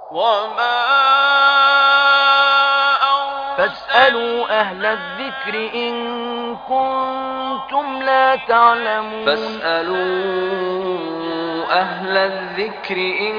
وما فاسألوا أهل الذكر إن كنتم لا تعلمون. فاسألوا أهل الذكر إن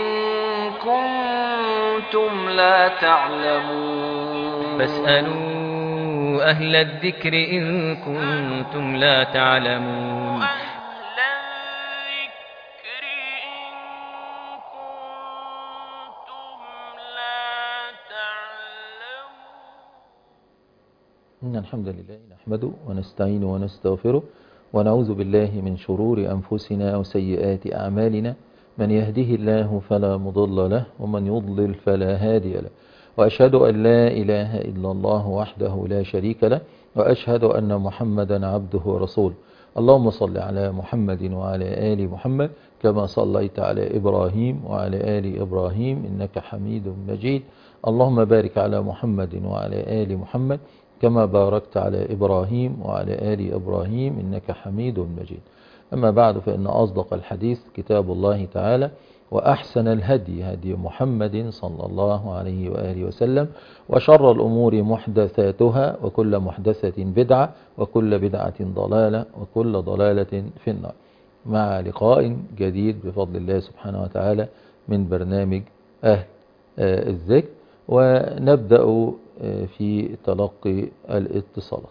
كنتم لا تعلمون. فاسألوا أهل الذكر إن كنتم لا تعلمون. أهل الذكر إن كنتم لا تعلمون. إن الحمد لله نحمده ونستعينه ونستغفره ونعوذ بالله من شرور أنفسنا وسيئات أعمالنا. من يهده الله فلا مضل له ومن يضلل فلا هادي له، وأشهد أن لا إله إلا الله وحده لا شريك له، وأشهد أن محمدا عبده ورسوله. اللهم صل على محمد وعلى آل محمد كما صليت على إبراهيم وعلى آل إبراهيم إنك حميد مجيد. اللهم بارك على محمد وعلى آل محمد كما باركت على إبراهيم وعلى آل إبراهيم إنك حميد مجيد. أما بعد، فإن أصدق الحديث كتاب الله تعالى، وأحسن الهدي هدي محمد صلى الله عليه وآله وسلم، وشر الأمور محدثاتها، وكل محدثة بدعة، وكل بدعة ضلالة، وكل ضلالة في النار. مع لقاء جديد بفضل الله سبحانه وتعالى من برنامج أهل الذكر، ونبدأ في تلقي الاتصالات.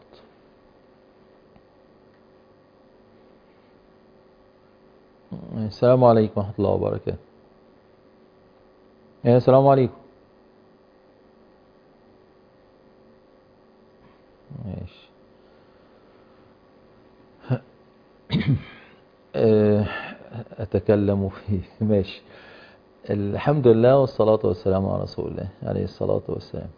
السلام عليكم ورحمة الله وبركاته. السلام عليكم. ماشي. أتكلم فيه. ماشي. الحمد لله والصلاة والسلام على رسول الله عليه الصلاة والسلام.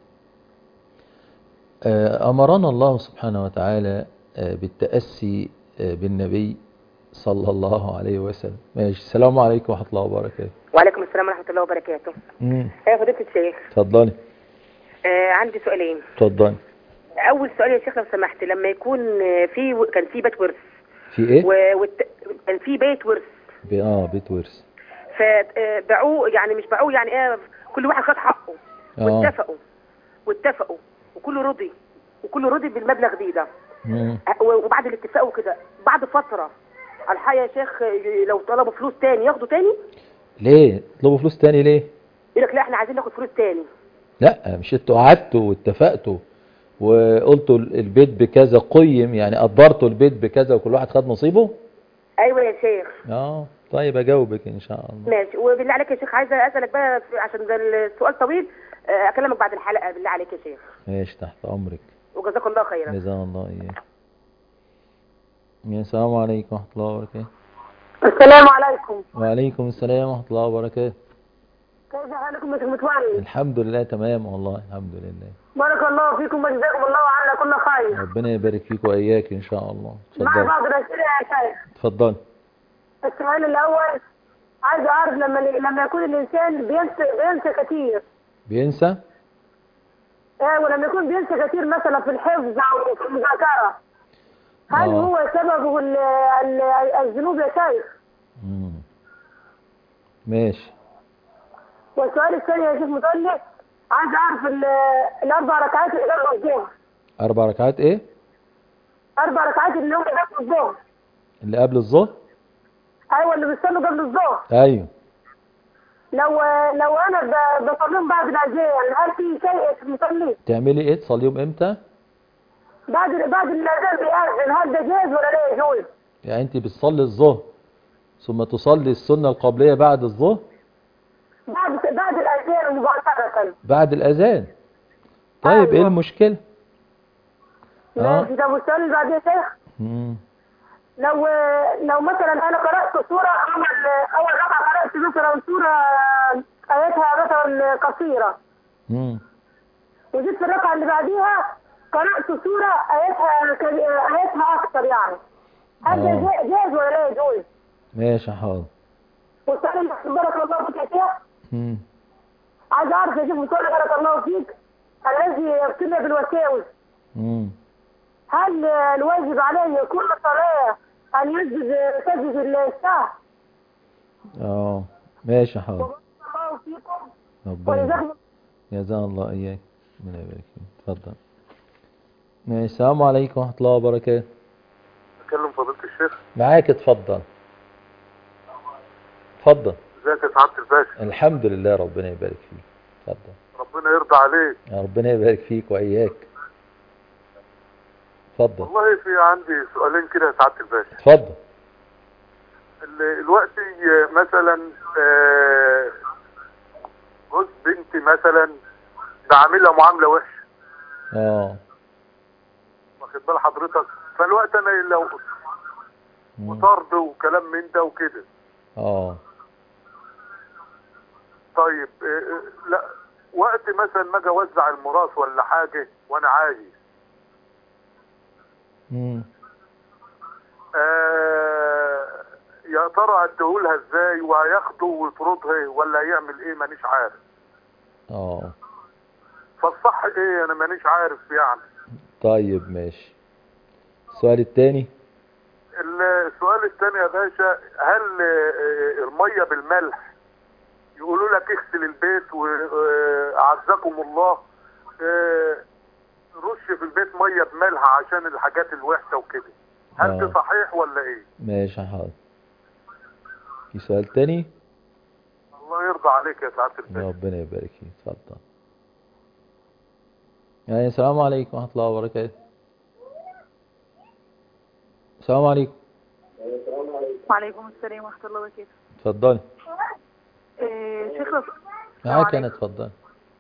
أمرنا الله سبحانه وتعالى بالتأسي بالنبي صلى الله عليه وسلم. ماشي. السلام عليكم ورحمة الله وبركاته. وعليكم السلام ورحمة الله وبركاته. يا فضيلة الشيخ، اتفضلي. عندي سؤالين. اتفضلي. أول سؤال يا شيخ لو سمحت، لما يكون كان في بيت ورث. في ايه؟ كان في بيت ورث. بيت ورث. فباعوه، يعني مش باعوه، يعني كل واحد خد حقه. واتفقوا وكله رضي بالمبلغ ده. وبعد الاتفاق وكده، بعد فترة الحقيقة يا شيخ لو طلبوا فلوس تاني ياخدوا تاني؟ ليه يطلبوا فلوس تاني؟ ليه؟ يقول لك لا احنا عايزين ناخد فلوس تاني. لا، مش انتوا قعدتوا واتفقتوا وقلتوا البيت بكذا قيم، يعني قدرتوا البيت بكذا وكل واحد خد نصيبه؟ ايوه يا شيخ. طيب اجاوبك ان شاء الله. ماشي. وبالله عليك يا شيخ عايزه اسالك بقى عشان ده السؤال طويل، اكلمك بعد الحلقه بالله عليك يا شيخ. ماشي، تحت امرك. وجزاك الله خيرا. جزاك الله اياك. السلام عليكم ورحمه الله وبركاته. السلام عليكم. وعليكم السلام ورحمه الله وبركاته. كيف حالكم يا شيخ متولي؟ الحمد لله تمام والله، الحمد لله. بارك الله فيكم وجزاكم الله عنا كل خير. ربنا يبارك فيك واياك ان شاء الله. مع بعض الاسئله يا شيخ. اتفضل. السؤال الاول، عايز اعرف لما يكون الانسان بينسى كتير. بينسى؟ ولما يكون بينسى كتير مثلا في الحفظ او في المذاكره، هل هو سببه الذنوب يا شيخ؟ ماشي. والسؤال الثاني يا شيخ متولي، عايز اعرف الاربع ركعات اللي قبل الظهر. 4 ركعات ايه؟ 4 ركعات اللي هم قبل الظهر. اللي قبل الظهر؟ ايوه، اللي بيصلوا قبل الظهر. ايوه. لو انا بصليهم بعد الاذان، هل في شيء مصلي؟ تعملي ايه؟ تصليهم امتى؟ بعد الاذان بيأذن، هل ده جايز ولا لا يجوز؟ يعني انت بتصلي الظهر ثم تصلي السنة القبلية بعد الظهر؟ بعد الاذان مباشرة. بعد الاذان. طيب. ايه المشكلة؟ ماشي. ده السؤال اللي بعديه يا شيخ. لو مثلا انا قرأت سورة، اول ركعة قرأت مثلا سورة اياتها مثلا قصيرة، وجيت في الركعة اللي بعديها قرأت سورة اياتها اكثر، يعني هل ده جاهز ولا لا يجوز؟ ماشي حاضر. والسؤال اللي بارك الله فيك يا شيخ، عايز اعرف يا شيخ بتقول بارك الله فيك، الذي يبتلى بالوساوس، هل الواجب عليه كل صلاة أن يسجد السهو؟ ماشي حاضر. الله فيكم ولذلك جزاه الله إياك، ربنا يبارك فيك. اتفضل. ماشي. السلام عليكم ورحمة الله وبركاته. أكلم فضيلة الشيخ. معاك، اتفضل. اتفضل. ازيك يا سعادة الباشا؟ الحمد لله، ربنا يبارك فيك. اتفضل. ربنا يرضى عليك. يا ربنا يبارك فيك وإياك. اتفضل. والله في عندي سؤالين كده يا سعادة الباشا. اتفضل. الوقت مثلا جوز بنتي مثلا بعملها معاملة وحشة، واخد بال حضرتك؟ فالوقت انا لو وطرد وكلام من ده وكده. طيب لا، وقت مثلا ما اجي اوزع الميراث ولا حاجه وانا عايز يا ترى اديهولها ازاي، وهياخده ويطردها ولا هيعمل ايه؟ مانيش عارف. فالصح ايه؟ انا مانيش عارف يعني. طيب ماشي. السؤال الثاني. السؤال الثاني يا باشا، هل الميه بالملح يقولوا لك اغسل البيت وعزكم الله رش في البيت ميه بملح عشان الحاجات الوحشه وكده، هل ده صحيح ولا ايه؟ ماشي حاضر. في سؤال تاني؟ الله يرضى عليك يا سعاده الباشا. ربنا يبارك فيك. اتفضل. يعني السلام عليكم ورحمه الله وبركاته. السلام عليكم. وعليكم السلام ورحمه الله وبركاته. اتفضلي. شيخ معاك انا، اتفضل.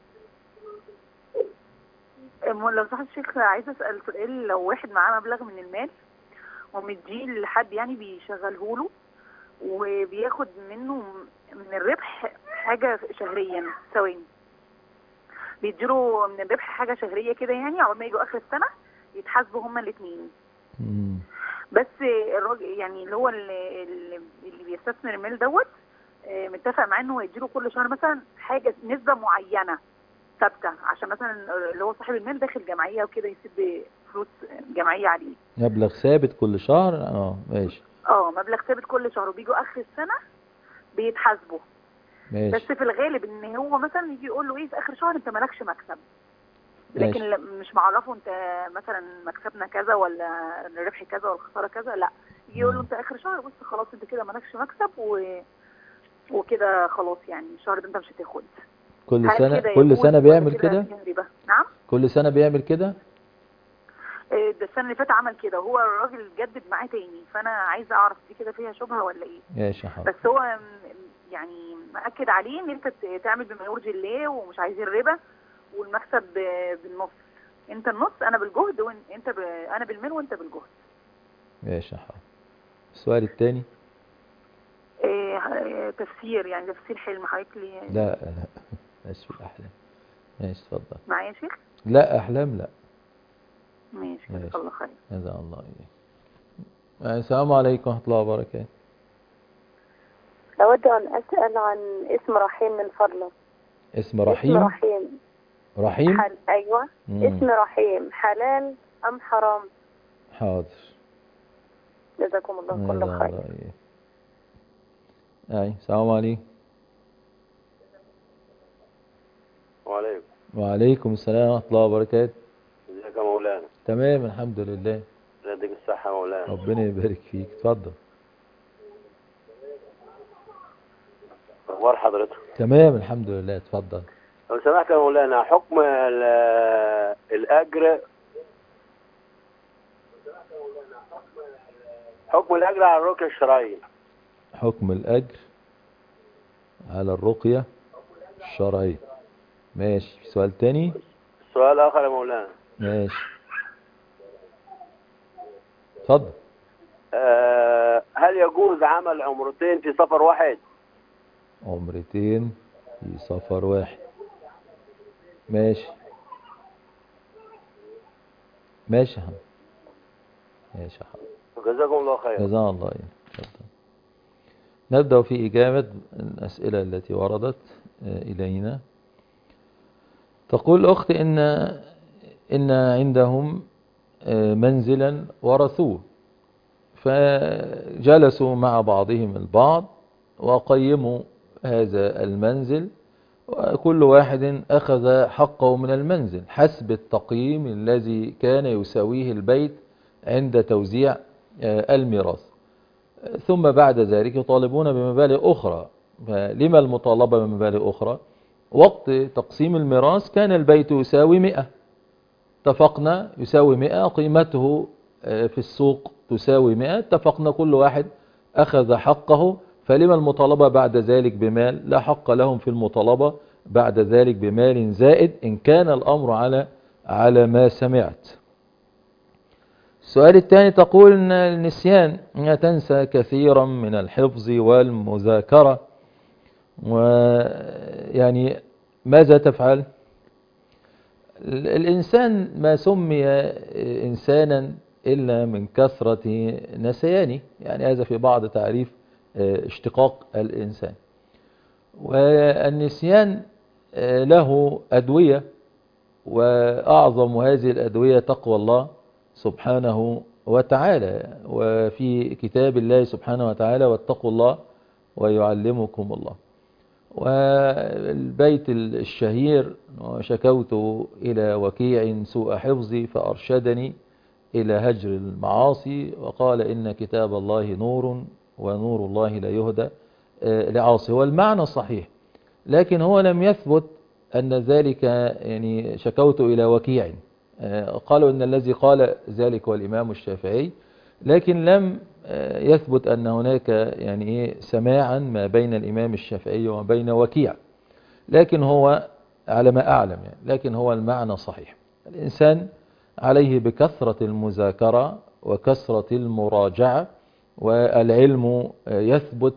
لو سمحت الشيخ، عايزه اسال سؤال. لو واحد معاه مبلغ من المال ومديه لحد يعني بيشغله له وبياخد منه من الربح حاجه شهريا، ثواني، بيديله من الربح حاجه شهريه كده يعني، عقبال ما يجوا اخر السنه يتحاسبوا هما الاثنين. بس الراجل يعني اللي هو اللي بيستثمر المال دوت متفق معاه انه هيديله كل شهر مثلا حاجه نسبه معينه ثابته، عشان مثلا اللي هو صاحب المال داخل جمعيه وكده يسيب فلوس جمعيه عليه. مبلغ ثابت كل شهر. ماشي. مبلغ ثابت كل شهر، وبيجوا اخر السنه بيتحاسبوا. ماشي. بس في الغالب ان هو مثلا يجي يقول له ايه في اخر شهر انت مالكش مكسب، لكن ماشي. مش معرفه انت مثلا مكسبنا كذا ولا الربح كذا ولا الخساره كذا، لا، يجي يقول له انت اخر شهر بص خلاص انت كده مالكش مكسب وكده خلاص، يعني الشهر ده انت مش هتاخد. كل سنه بيعمل كده؟ نعم، كل سنه بيعمل كده. ده السنه اللي فاتت عمل كده، وهو الراجل جدد معاه تاني، فانا عايزه اعرف دي كده فيها شبهه ولا ايه. ماشي حاضر. بس هو يعني مأكد عليه ان انت تعمل بما يرضي الله ومش عايزين ربا، والمكسب بالنص، انت النص انا بالجهد وانت انا بالمال وانت بالجهد. ماشي حاضر. السؤال الثاني. تفسير يعني تفسير حلم حضرتك لي. لا ماشي في الاحلام. ماشي اتفضل. معايا يا شيخ؟ لا احلام لا. ماشي جزاك الله خير. جزاك الله اياك. السلام عليكم ورحمه الله وبركاته. أود أن أسأل عن اسم رحيم من فضلك. اسم رحيم؟ اسم رحيم. رحيم؟ أيوة. اسم رحيم حلال أم حرام؟ حاضر. جزاكم الله كل خير. السلام عليكم. وعليكم. وعليكم السلام ورحمة الله وبركاته. ازيك يا مولانا؟ تمام الحمد لله. يديك الصحة يا مولانا. ربنا يبارك فيك. اتفضل. اخبار حضرتك؟ تمام الحمد لله. اتفضل. لو سمحت يا مولانا، حكم الأجر على الرقية الشرعية. حكم الأجر على الرقية الشرعية. ماشي. في سؤال تاني؟ سؤال آخر يا مولانا. ماشي. اتفضل. هل يجوز عمل عمرتين في سفر واحد؟ عمرتين في سفر واحد. ماشي. ماشي يا حبيبي. ماشي يا حبيبي. جزاكم الله خير. جزاك الله خير. نبدأ في إجابة الأسئلة التي وردت إلينا. تقول الأخت إن عندهم منزلا ورثوه، فجلسوا مع بعضهم البعض وقيموا هذا المنزل كل واحد أخذ حقه من المنزل حسب التقييم الذي كان يساويه البيت عند توزيع الميراث. ثم بعد ذلك يطالبون بمبالغ أخرى. فلما المطالبة بمبالغ أخرى؟ وقت تقسيم الميراث كان البيت يساوي 100، اتفقنا يساوي 100، قيمته في السوق تساوي 100، اتفقنا كل واحد أخذ حقه. فلما المطالبة بعد ذلك بمال؟ لا حق لهم في المطالبة بعد ذلك بمال زائد إن كان الأمر على ما سمعت. السؤال الثاني تقول إن النسيان تنسى كثيرا من الحفظ والمذاكرة، ويعني ماذا تفعل؟ الإنسان ما سمي إنسانا إلا من كثرة نسيانه، يعني هذا في بعض تعريف اشتقاق الإنسان. والنسيان له أدوية، وأعظم هذه الأدوية تقوى الله سبحانه وتعالى. وفي كتاب الله سبحانه وتعالى واتقوا الله ويعلمكم الله. والبيت الشهير شكوت إلى وكيع سوء حفظي فأرشدني إلى هجر المعاصي، وقال إن كتاب الله نور ونور الله لا يهدى لعاصي. والمعنى صحيح، لكن هو لم يثبت أن ذلك يعني شكوت إلى وكيع. قالوا إن الذي قال ذلك هو الإمام الشافعي، لكن لم يثبت أن هناك يعني سماعا ما بين الإمام الشافعي وما بين وكيع، لكن هو على ما أعلم يعني، لكن هو المعنى صحيح. الإنسان عليه بكثرة المذاكرة وكثرة المراجعة، والعلم يثبت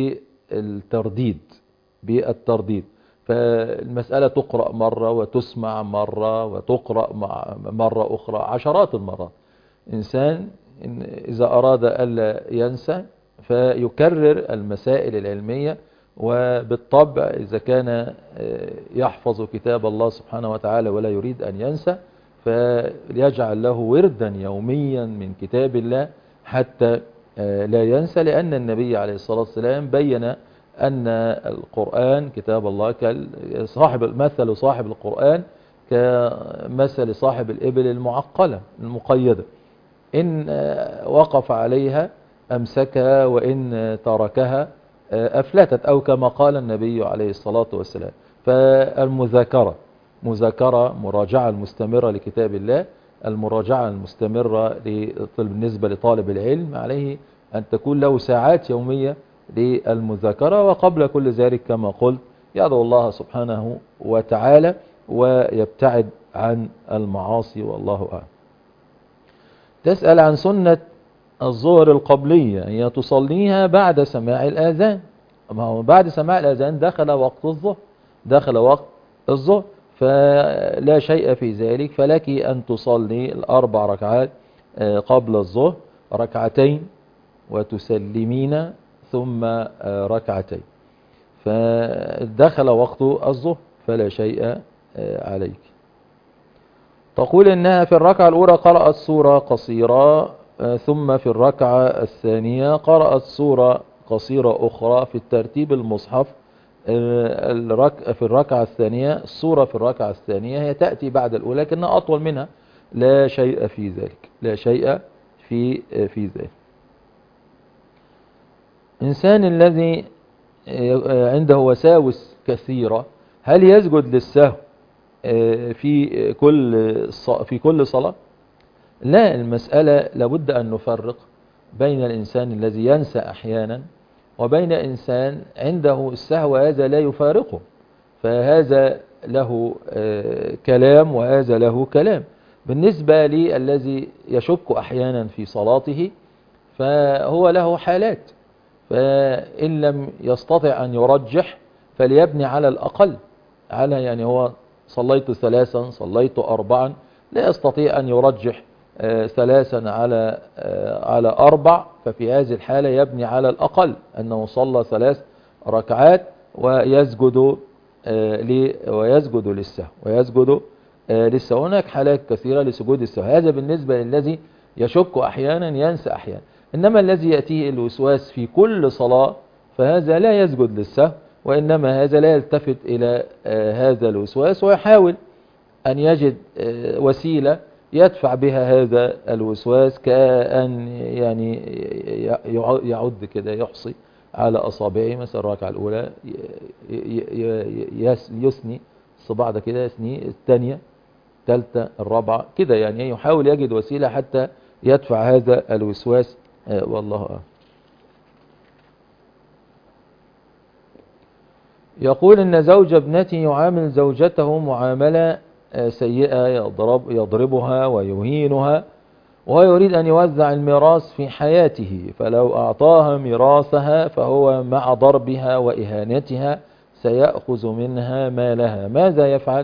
بالترديد. فالمسألة تقرأ مرة وتسمع مرة وتقرأ مرة أخرى عشرات المرات. إنسان إذا أراد ألا ينسى فيكرر المسائل العلمية، وبالطبع إذا كان يحفظ كتاب الله سبحانه وتعالى ولا يريد أن ينسى فليجعل له وردا يوميا من كتاب الله حتى لا ينسى، لأن النبي عليه الصلاة والسلام بين أن القرآن كتاب الله مثل صاحب القرآن كمثل صاحب الإبل المعقلة المقيدة، إن وقف عليها أمسكها وإن تركها أفلتت، أو كما قال النبي عليه الصلاة والسلام. فالمذاكرة مراجعة المستمرة لكتاب الله، المراجعة المستمرة بالنسبة لطالب العلم عليه أن تكون له ساعات يومية للمذاكرة. وقبل كل ذلك كما قلت يدعو الله سبحانه وتعالى ويبتعد عن المعاصي، والله أعلم. تسأل عن سنة الظهر القبلية، هي تصليها بعد سماع الآذان. ما هو بعد سماع الآذان دخل وقت الظهر، فلا شيء في ذلك، فلك أن تصلي الأربع ركعات قبل الظهر، ركعتين وتسلمين ثم ركعتين، فدخل وقت الظهر فلا شيء عليك. تقول إنها في الركعة الأولى قرأت سورة قصيرة، ثم في الركعة الثانية قرأت سورة قصيرة أخرى في الترتيب المصحف. في الركعة الثانية السورة في الركعة الثانية هي تأتي بعد الأولى لكنها أطول منها، لا شيء في ذلك. إنسان الذي عنده وساوس كثيرة هل يسجد للسهو في كل صلاة؟ لا، المسألة لابد أن نفرق بين الإنسان الذي ينسى أحيانا وبين إنسان عنده السهو هذا لا يفارقه، فهذا له كلام وهذا له كلام. بالنسبة لي الذي يشك أحيانا في صلاته فهو له حالات، فإن لم يستطع أن يرجح فليبني على الأقل، يعني هو صليت 3 صليت 4 لا يستطيع أن يرجح 3 على 4، ففي هذه الحالة يبني على الأقل أنه صلى 3 ركعات ويسجد للسهو. هناك حالات كثيرة لسجود السهو، هذا بالنسبة للذي يشك أحيانا ينسى أحيانا. إنما الذي يأتيه الوسواس في كل صلاة فهذا لا يسجد للسهو، وإنما هذا لا يلتفت إلى هذا الوسواس، ويحاول أن يجد وسيلة يدفع بها هذا الوسواس، كأن يعني يعد كده، يحصي على أصابعه مثلا الركعة الأولى يثني الصباع ده كده، يثني الثانية الثالثة الرابعة كده، يعني يحاول يجد وسيلة حتى يدفع هذا الوسواس. والله أعلم. يقول إن زوج ابنتي يعامل زوجته معاملة سيئة، يضربها ويهينها، وهو يريد أن يوزع الميراث في حياته، فلو أعطاها ميراثها فهو مع ضربها وإهانتها سيأخذ منها مالها، ماذا يفعل؟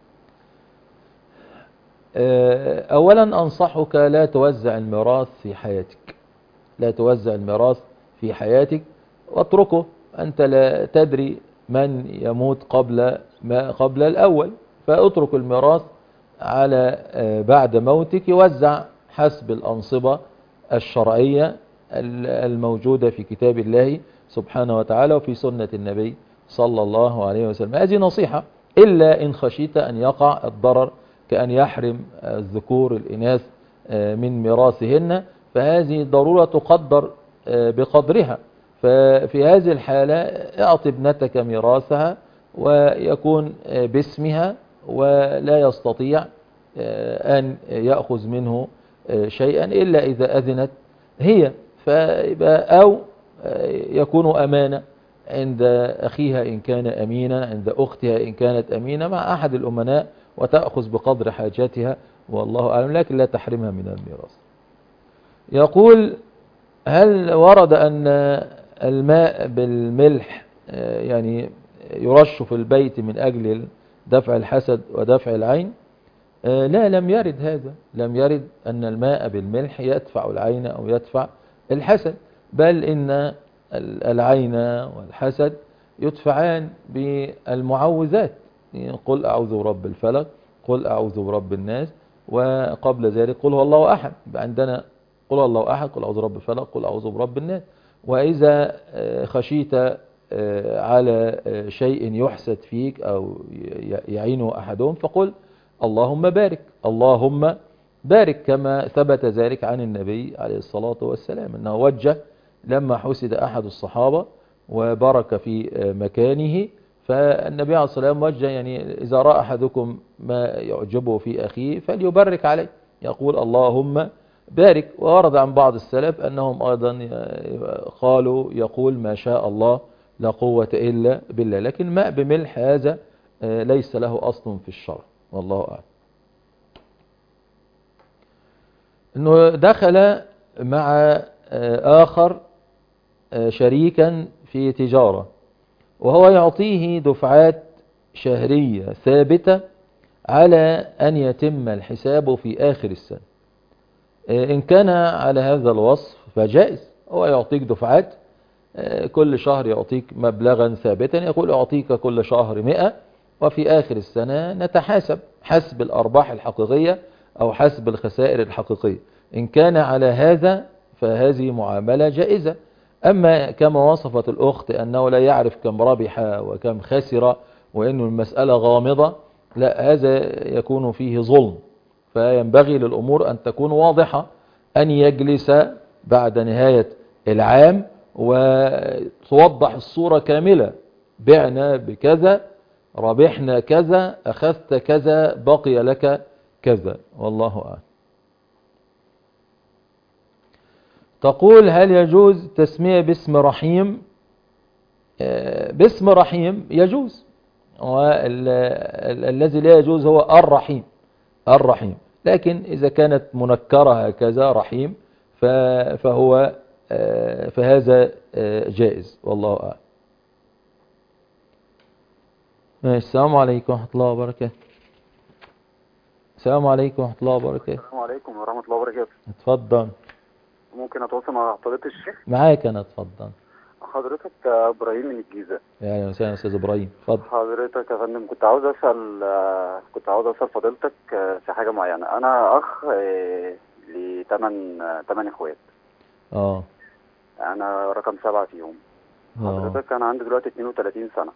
أولا أنصحك لا توزع الميراث في حياتك، لا توزع الميراث في حياتك، واتركه. أنت لا تدري من يموت قبل الأول، فاترك الميراث على بعد موتك يوزع حسب الأنصبة الشرعية الموجودة في كتاب الله سبحانه وتعالى وفي سنة النبي صلى الله عليه وسلم. هذه نصيحة، إلا إن خشيت أن يقع الضرر كأن يحرم الذكور الإناث من ميراثهن، فهذه ضرورة تقدر بقدرها. ففي هذه الحالة اعط ابنتك ميراثها ويكون باسمها، ولا يستطيع أن يأخذ منه شيئا إلا إذا أذنت هي، أو يكون أمانة عند أخيها إن كان أمينا، عند أختها إن كانت أمينة، مع أحد الأمناء، وتأخذ بقدر حاجاتها والله أعلم، لكن لا تحرمها من الميراث. يقول هل ورد أن الماء بالملح يعني يرش في البيت من أجل دفع الحسد ودفع العين؟ لا، لم يرد هذا، لم يرد أن الماء بالملح يدفع العين أو يدفع الحسد، بل إن العين والحسد يدفعان بالمعوذات، قل أعوذ برب الفلق، قل أعوذ برب الناس، وقبل ذلك قل هو الله أحد. عندنا قل هو الله أحد، قل أعوذ برب الفلق، قل أعوذ برب الناس. وإذا خشيت على شيء يحسد فيك أو يعينه أحدهم فقل اللهم بارك، اللهم بارك، كما ثبت ذلك عن النبي عليه الصلاة والسلام أنه وجه لما حسد أحد الصحابة وبارك في مكانه، فالنبي عليه الصلاة والسلام وجه يعني إذا رأى أحدكم ما يعجبه في أخيه فليبارك عليه، يقول اللهم بارك. وورد عن بعض السلف أنهم أيضا قالوا يقول ما شاء الله لا قوة إلا بالله، لكن ماء بملح هذا ليس له أصل في الشرع والله أعلم. أنه دخل مع آخر شريكا في تجارة، وهو يعطيه دفعات شهرية ثابتة على أن يتم الحساب في آخر السنة. إن كان على هذا الوصف فجائز، هو يعطيك دفعات كل شهر يعطيك مبلغا ثابتا، يقول أعطيك كل شهر 100، وفي آخر السنة نتحاسب حسب الأرباح الحقيقية أو حسب الخسائر الحقيقية. إن كان على هذا فهذه معاملة جائزة. أما كما وصفت الأخت أنه لا يعرف كم ربح وكم خسر وأن المسألة غامضة، لا، هذا يكون فيه ظلم. فينبغي للأمور أن تكون واضحة، أن يجلس بعد نهاية العام وتوضح الصورة كاملة، بعنا بكذا، ربحنا كذا، أخذت كذا، بقي لك كذا، والله أعلم. تقول هل يجوز تسمية باسم رحيم؟ باسم رحيم يجوز، والذي لا يجوز هو الرحيم، الرحيم. لكن إذا كانت منكرة هكذا رحيم فهذا جائز والله أعلم. السلام عليكم ورحمة الله وبركاته. السلام عليكم ورحمة الله وبركاته. السلام عليكم ورحمة الله وبركاته. اتفضل. ممكن أتواصل مع فضيلة الشيخ؟ معاك أنا، اتفضل. حضرتك إبراهيم من الجيزة. يا أهلا وسهلا أستاذ إبراهيم، اتفضل. حضرتك يا فندم كنت عاوز أسأل فضيلتك في حاجة معينة. أنا أخ ل8 إخوات. أنا رقم 7 فيهم. حضرتك أنا عندي دلوقتي 32 سنة.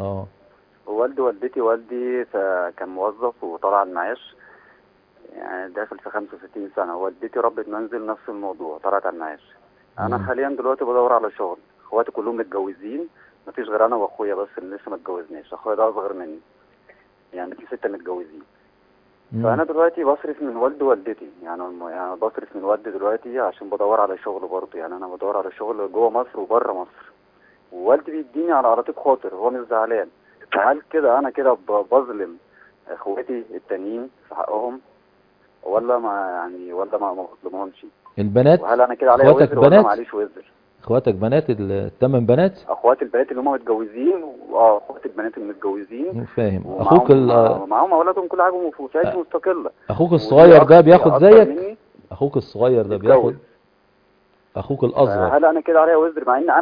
والدي كان موظف وطلع المعاش، يعني داخل في 65 سنة. والدتي ربة منزل، نفس الموضوع، طلعت على المعاش. أنا حاليا دلوقتي بدور على شغل. اخواتي كلهم متجوزين، مفيش غير أنا وأخويا بس اللي لسه ما اتجوزناش. أخويا ده أصغر مني، يعني في 6 متجوزين. فأنا دلوقتي بصرف من والدي ووالدتي، يعني بصرف من والدي دلوقتي عشان بدور على شغل برضه. يعني أنا بدور على شغل جوه مصر وبره مصر، ووالدي بيديني على راتب خاطر، هو مش زعلان. فهل كده أنا كده بظلم اخواتي التانيين في حقهم، ولا ما بظلمهمش؟ البنات، وهل انا كده عليا وزر ولا معليش وزر؟ اخواتك بنات، ال8 بنات؟ اخواتي البنات اللي هم متجوزين، اخواتي البنات اللي متجوزين. فاهم. اخوك معاهم اولادهم، كل حاجه في عيش مستقله. اخوك الصغير ده بياخد زيك؟ اخوك الصغير ده بياخد؟ اخوك الاصغر هل انا كده عليا وزر، مع ان انا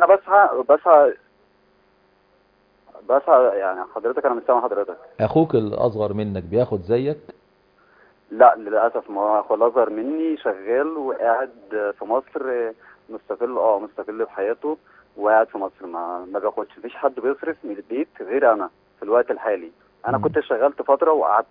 بسعى يعني حضرتك، انا مش سامع حضرتك. اخوك الاصغر منك بياخد زيك؟ لا للاسف، ما هو اخوه الاصغر مني شغال وقاعد في مصر، مستقل بحياته وقاعد في مصر، ما بياخدش. مفيش حد بيصرف من البيت غير انا في الوقت الحالي. انا كنت اشتغلت فتره وقعدت.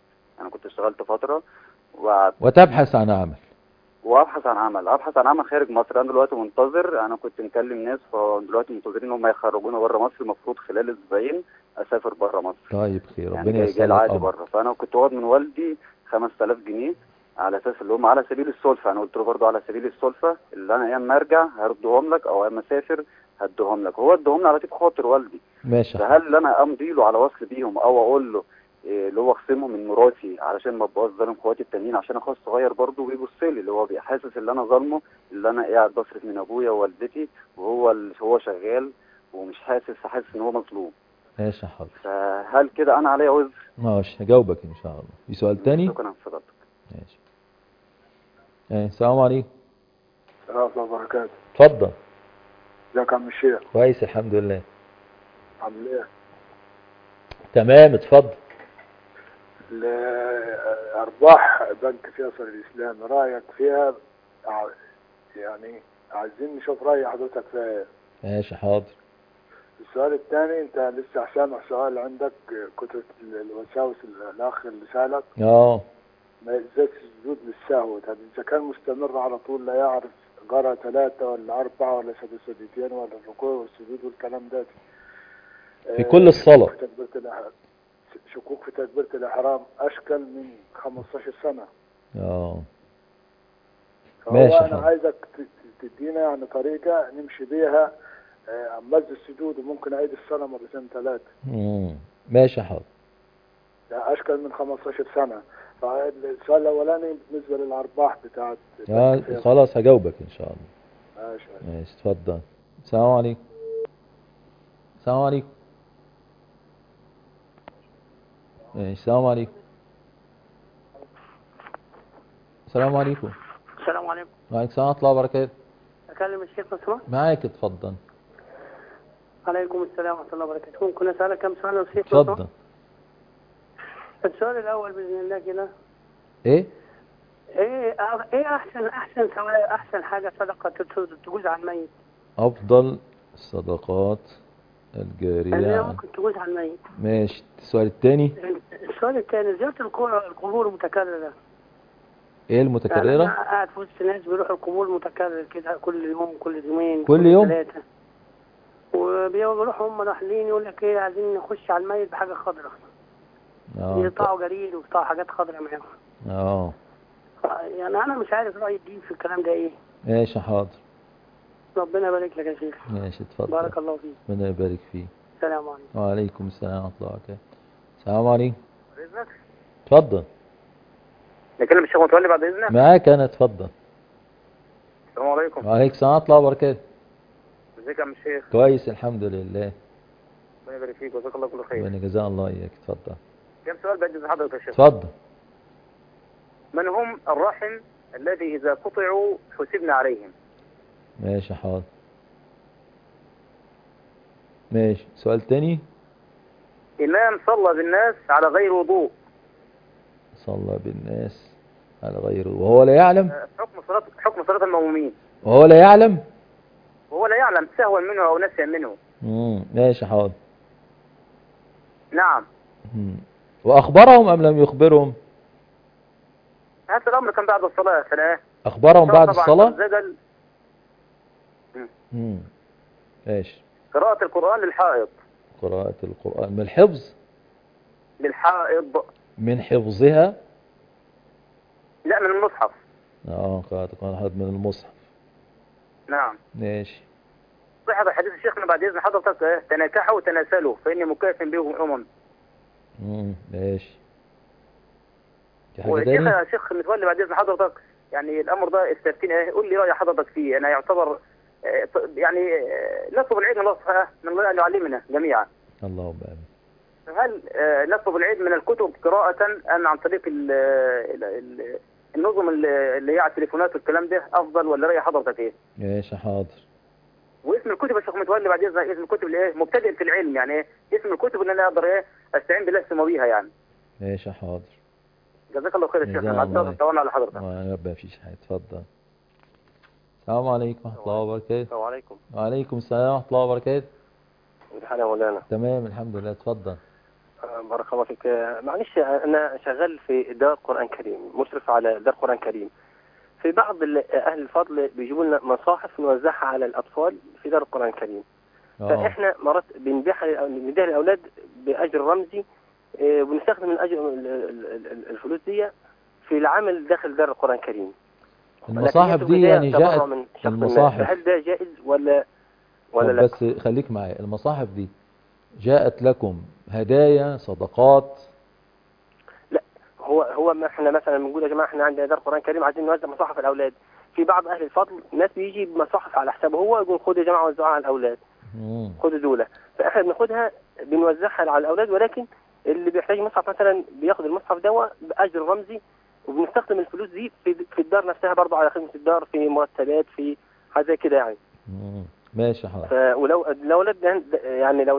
وتبحث عن عمل؟ وابحث عن عمل خارج مصر. انا دلوقتي منتظر، انا كنت مكلم ناس، فدلوقتي منتظرين ان هم يخرجونا بره مصر. المفروض خلال اسبوعين اسافر بره مصر. طيب خير، ربنا يعني ييسر لك العقد بره. فانا كنت واخد من والدي 5000 جنيه على اساس اللي هم على سبيل السلفه. انا قلت له برضه على سبيل السلفه، اللي انا ايام ما ارجع هردهم لك، او ايام ما اسافر هديهم لك. هو ادهم لي على راتب خاطر والدي. ماشي. فهل انا امضي له على وصل بيهم، او اقول له اللي هو اخصمه من مراتي علشان ما ابقاش ظالم اخواتي التانيين، عشان اخويا الصغير برضه بيبص لي، اللي هو حاسس ان انا ظالمه، اللي انا قاعد بصرف من ابويا ووالدتي وهو شغال ومش حاسس ان هو مظلوم. ماشي حاضر. فهل كده انا عليا وزر؟ ماشي، هجاوبك ان شاء الله. في سؤال تاني؟ شكرا لحضرتك. ماشي. السلام عليكم. السلام ورحمة الله وبركاته. اتفضل. ازيك يا عم الشيخ؟ كويس الحمد لله. عامل ايه؟ تمام، اتفضل. أرباح بنك فيصل الإسلامي، رأيك فيها؟ يعني عايزين نشوف رأي حضرتك فيها. ماشي حاضر. السؤال الثاني، أنت لسه سامع سؤال عندك، كتلة الوساوس الأخ اللي سألك. ما يلزمش السجود للسهو، إذا كان مستمر على طول، لا يعرف قرأ 3 ولا 4 ولا سجدتين ولا الركوع والسجود والكلام ده في كل الصلاة. شكوك في تكبيرة الإحرام أشكل من 15 سنة. ماشي. أنا عايزك تدينا يعني طريقة نمشي بيها أمز السجود، وممكن أعيد الصلاة 2 3. ماشي حاضر. ده أشكل من 15 سنة. فالسؤال الأولاني بالنسبة للأرباح بتاعت خلاص هجاوبك إن شاء الله. ماشي اتفضل. السلام عليكم. السلام عليكم. السلام عليكم. السلام عليكم. السلام عليكم. وعليكم السلام ورحمة الله وبركاته. أكلم الشيخ لو سمحت؟ معاك، اتفضل. عليكم السلام ورحمة الله وبركاته. ممكن أسألك كم سؤال يا شيخ؟ اتفضل. السؤال الأول بإذن الله كده. إيه أحسن حاجة صدقة تجوز على الميت؟ أفضل الصدقات الجارية اللي ممكن تجوز على الميت. ماشي. السؤال الثاني. السؤال الثاني، زيارة القبور المتكررة. ايه المتكررة؟ أنا قاعد في وسط ناس بيروحوا القبور متكرر كده، كل يوم كل يومين كل يوم 3، وبيروحوا هم راحلين يقول لك ايه، عايزين نخش على الميت بحاجة خضراء. يقطعوا جريد ويقطعوا حاجات خضراء معاهم. يعني أنا مش عارف رأي الدين في الكلام ده ايه. ماشي حاضر. ربنا يبارك لك يا شيخ. ماشي اتفضل. بارك الله فيك. ربنا يبارك فيك. السلام عليكم. وعليكم السلام ورحمة الله وبركاته. السلام عليكم. بعد إذنك. اتفضل. نكلم الشيخ متولي بعد إذنك. معاك أنا، اتفضل. السلام عليكم. وعليكم السلام ورحمة الله وبركاته. ازيك يا عم الشيخ؟ كويس الحمد لله. ربنا يبارك فيك وجزاك الله كل خير. ربنا جزاه الله إياك. اتفضل. كم سؤال بعد إذن حضرتك يا شيخ؟ اتفضل. من هم الرحم الذي إذا قطعوا حسبنا عليهم؟ ماشي حاضر. ماشي. سؤال تاني. إمام صلى بالناس على غير وضوء. صلى بالناس على غير وهو لا يعلم. حكم صلاة المأمومين. وهو لا يعلم. وهو لا يعلم سهوا منه أو نسيا منه. ماشي حاضر. نعم. وأخبرهم أم لم يخبرهم؟ هذا الأمر كان بعد الصلاة كان أخبرهم بعد الصلاة؟ زجل. ماشي. قراءة القرآن للحائض. قراءة القرآن من الحفظ؟ للحائض. من حفظها؟ لا من المصحف. قراءة القرآن من المصحف. نعم. ماشي. صحة حديث الشيخنا بعد إذن حضرتك تناكحوا وتناسلوا فإني مكافٍ بهم ماشي. يا شيخ متولي بعد إذن حضرتك يعني الأمر ده استفتيني قول لي رأي حضرتك فيه. أنا يعتبر يعني نطلب العيد من الله أن يعلمنا جميعا. اللهم آمين. هل نطلب العيد من الكتب قراءة أم عن طريق النظم اللي هي على التليفونات والكلام ده أفضل ولا رأي حضرتك إيه؟ ماشي حاضر. واسم الكتب يا شيخ متولي بعد إذن اسم الكتب اللي مبتدئ في العلم يعني اسم الكتب اللي أنا أقدر أستعين بالله ثم بيها يعني. ماشي حاضر. جزاك الله خير يا شيخ. مع السلامة. طولنا على حضرتك. يا رب ما فيش حاجة. اتفضل. السلام عليكم ورحمة الله وبركاته. السلام عليكم. وعليكم السلام ورحمة الله وبركاته. كيف حالك يا مولانا؟ تمام الحمد لله. اتفضل. بارك الله فيك. معلش أنا شغال في دار قرآن كريم، مشرف على دار قرآن كريم. في بعض أهل الفضل بيجيبوا لنا مصاحف نوزعها على الأطفال في دار القرآن الكريم. فإحنا مرات بنبيعها للأولاد بأجر رمزي وبنستخدم الفلوس دي في العمل داخل دار القرآن الكريم. المصاحف دي يعني جاءت المصاحف، هل ده جائز ولا لا؟ بس خليك معايا. المصاحف دي جاءت لكم هدايا صدقات؟ لا، هو ما احنا مثلا بنقول يا جماعه احنا عندنا دار قرآن كريم عايزين نوزع مصاحف الاولاد. في بعض اهل الفضل ناس بيجي بمصاحف على حسابه هو يقول خدوا يا جماعه وزعوها على الاولاد. خدوا دول. فاحنا بناخدها بنوزعها على الاولاد، ولكن اللي بيحتاج مصحف مثلا بياخد المصحف ده باجر رمزي، وبنستخدم الفلوس دي في الدار نفسها برضه على خدمه الدار، في مرتبات، في حاجه زي كده يعني. ماشي حاضر. ولو يعني لو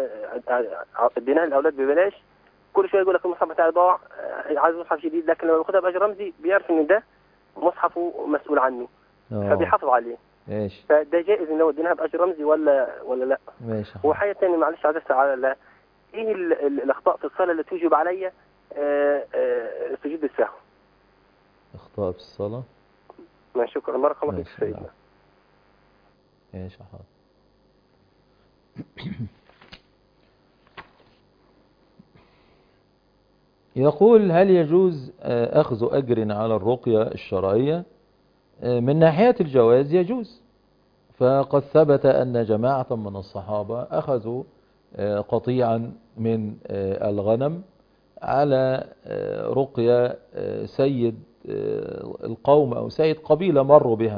اديناها للاولاد ببلاش كل شويه يقول لك المصحف بتاعي ضاع عايز مصحف جديد، لكن لو ياخدها باجر رمزي بيعرف ان ده مصحفه مسؤول عنه فبيحافظ عليه. ماشي. فده جائز ان لو اديناها باجر رمزي ولا لا؟ ماشي. وحاجه ثانيه معلش عايز اسال على ايه الاخطاء في الصلاه اللي توجب عليا سجود السهو؟ اخطاء في الصلاه؟ ما شكرا. بارك الله فيك سيدنا. ماشي حاضر. يقول هل يجوز أخذ أجر على الرقية الشرعية؟ من ناحية الجواز يجوز، فقد ثبت أن جماعة من الصحابة أخذوا قطيعا من الغنم على رقية سيد القوم أو سيد قبيلة مروا بها